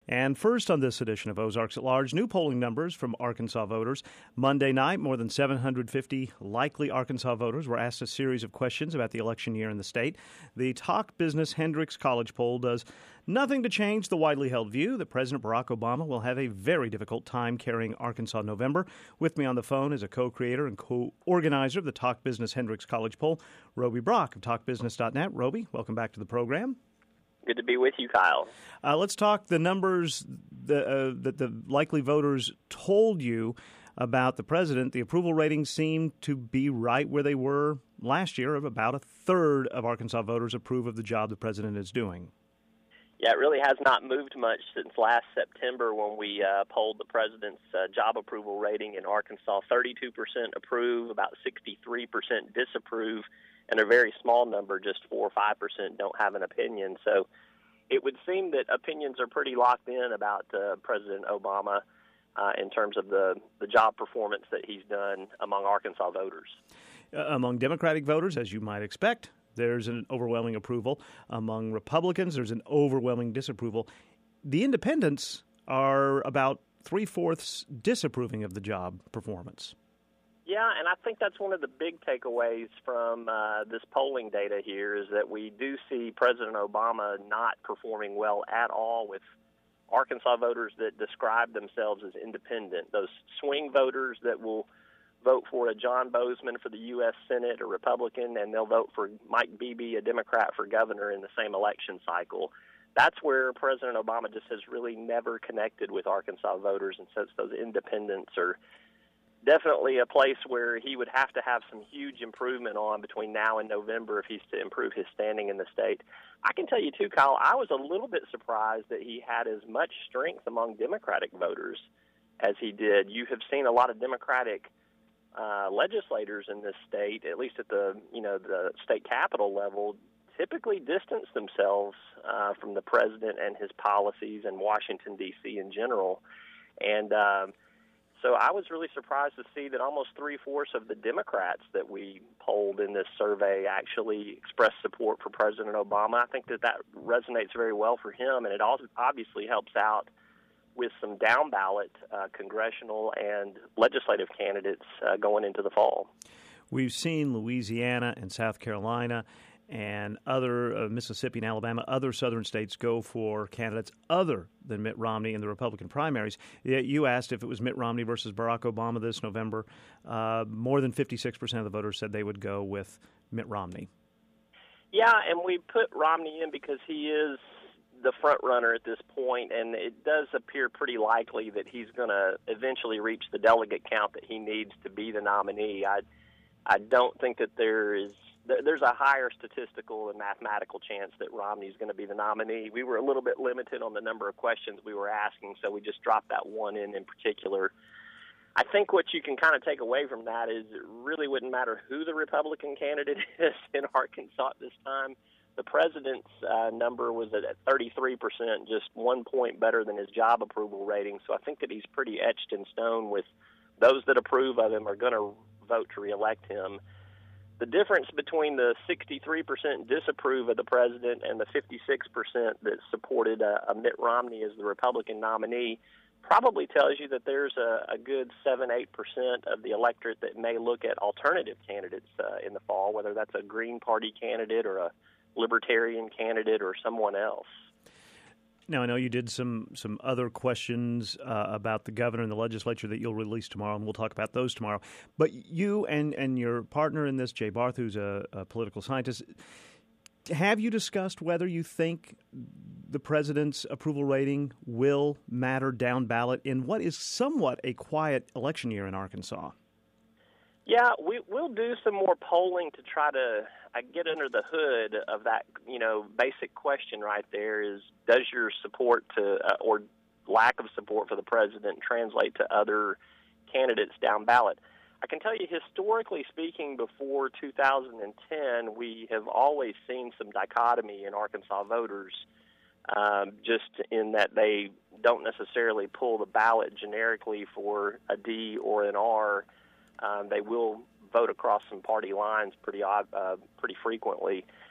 And first on this edition of Ozarks at Large, new polling numbers from Arkansas voters. Monday night, more than 750 likely Arkansas voters were asked a series of questions about the election year in the state. The Talk Business Hendricks College poll does nothing to change the widely held view that President Barack Obama will have a very difficult time carrying Arkansas in November. With me on the phone is a co-creator and co-organizer of the Talk Business Hendricks College poll, Roby Brock of TalkBusiness.net. Roby, welcome back to the program. Good to be with you, Kyle. Let's talk the numbers that the likely voters told you about the president. The approval ratings seem to be right where they were last year. Of about a third of Arkansas voters approve of the job the president is doing. Yeah, it really has not moved much since last September when we polled the president's job approval rating in Arkansas. 32% approve, about 63% disapprove, and a very small number, just 4 or 5%, don't have an opinion. So it would seem that opinions are pretty locked in about President Obama in terms of the job performance that he's done among Arkansas voters. Among Democratic voters, as you might expect, there's an overwhelming approval. Among Republicans, there's an overwhelming disapproval. The independents are about 3/4 disapproving of the job performance. Yeah, and I think that's one of the big takeaways from this polling data here is that we do see President Obama not performing well at all with Arkansas voters that describe themselves as independent, those swing voters that will vote for a John Bozeman for the U.S. Senate, a Republican, and they'll vote for Mike Beebe, a Democrat, for governor in the same election cycle. That's where President Obama just has really never connected with Arkansas voters, and since those independents are definitely a place where he would have to have some huge improvement on between now and November if he's to improve his standing in the state. I can tell you, too, Kyle, I was a little bit surprised that he had as much strength among Democratic voters as he did. You have seen a lot of Democratic legislators in this state, at least at the state capitol level, typically distance themselves from the president and his policies and Washington, D.C. in general. And so I was really surprised to see that almost 3/4 of the Democrats that we polled in this survey actually expressed support for President Obama. I think that resonates very well for him, and it also obviously helps out with some down-ballot congressional and legislative candidates going into the fall. We've seen Louisiana and South Carolina and other Mississippi and Alabama, other southern states go for candidates other than Mitt Romney in the Republican primaries. You asked if it was Mitt Romney versus Barack Obama this November. More than 56% of the voters said they would go with Mitt Romney. Yeah, and we put Romney in because he is the front runner at this point, and it does appear pretty likely that he's going to eventually reach the delegate count that he needs to be the nominee. I don't think that there's a higher statistical and mathematical chance that Romney's going to be the nominee. We were a little bit limited on the number of questions we were asking, so we just dropped that one in particular. I think what you can kind of take away from that is it really wouldn't matter who the Republican candidate is in Arkansas at this time. The president's number was at 33%, just 1 point better than his job approval rating, so I think that he's pretty etched in stone with those that approve of him are going to vote to reelect him. The difference between the 63% disapprove of the president and the 56% that supported a Mitt Romney as the Republican nominee probably tells you that there's a good 7-8% of the electorate that may look at alternative candidates in the fall, whether that's a Green Party candidate or a Libertarian candidate or someone else. Now, I know you did some other questions about the governor and the legislature that you'll release tomorrow, and we'll talk about those tomorrow. But you and your partner in this, Jay Barth, who's a political scientist, have you discussed whether you think the president's approval rating will matter down ballot in what is somewhat a quiet election year in Arkansas? Yeah, we'll do some more polling to try to get under the hood of that, basic question right there is, does your support to or lack of support for the president translate to other candidates down ballot? I can tell you, historically speaking, before 2010, we have always seen some dichotomy in Arkansas voters, just in that they don't necessarily pull the ballot generically for a D or an R. They will vote across some party lines pretty frequently.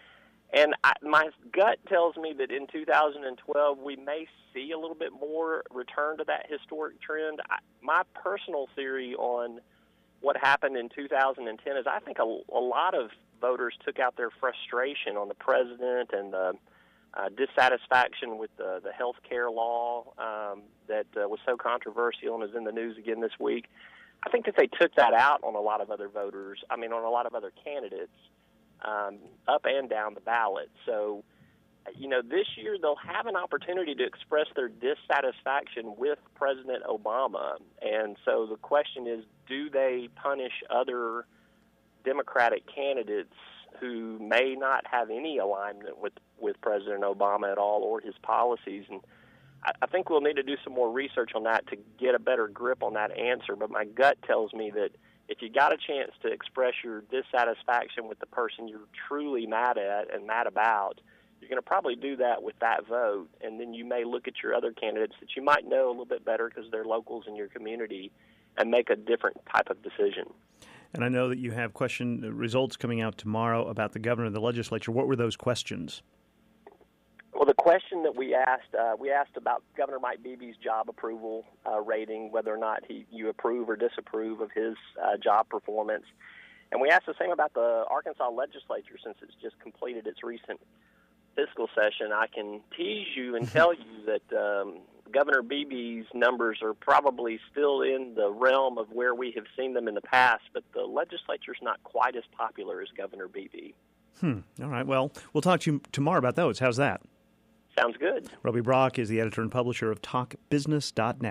And my gut tells me that in 2012 we may see a little bit more return to that historic trend. My personal theory on what happened in 2010 is I think a lot of voters took out their frustration on the president and the dissatisfaction with the health care law that was so controversial and is in the news again this week. I think that they took that out on a lot of other voters, on a lot of other candidates, up and down the ballot. So, this year they'll have an opportunity to express their dissatisfaction with President Obama. And so the question is, do they punish other Democratic candidates who may not have any alignment with President Obama at all or his policies? And I think we'll need to do some more research on that to get a better grip on that answer. But my gut tells me that if you got a chance to express your dissatisfaction with the person you're truly mad at and mad about, you're going to probably do that with that vote. And then you may look at your other candidates that you might know a little bit better because they're locals in your community and make a different type of decision. And I know that you have results coming out tomorrow about the governor and the legislature. What were those questions? Well, the question that we asked about Governor Mike Beebe's job approval rating, whether or not you approve or disapprove of his job performance. And we asked the same about the Arkansas legislature since it's just completed its recent fiscal session. I can tease you and tell you that Governor Beebe's numbers are probably still in the realm of where we have seen them in the past, but the legislature's not quite as popular as Governor Beebe. All right. Well, we'll talk to you tomorrow about those. How's that? Sounds good. Roby Brock is the editor and publisher of TalkBusiness.net.